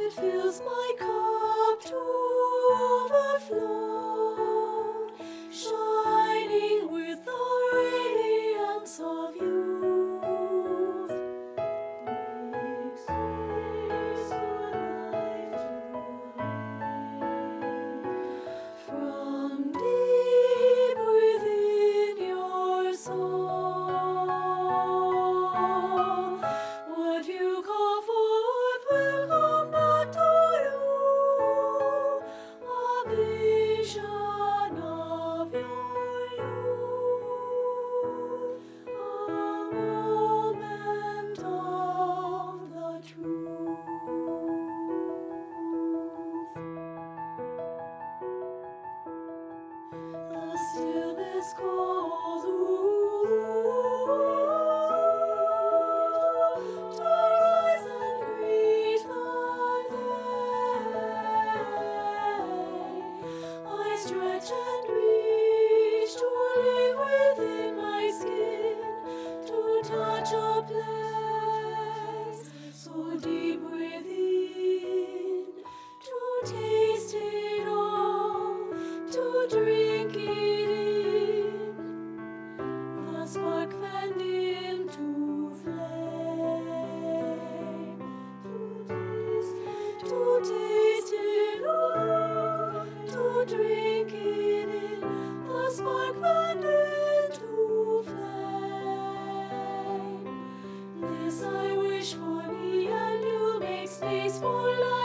It fills my cup to overflow, shining with the radiance of youth. Makes space for life to live. From deep within your soul, what you call forth will come back to you, a vision of your youth, a moment of the truth. The stillness calls, to rise and greet the day. I stretch and reach to live within my skin, to touch a place so deep within, to taste it all, to drink it in. The spark fanned into flame, to taste it all, to drink it in. The spark fanned into flame. This I wish for me, and you make space for love.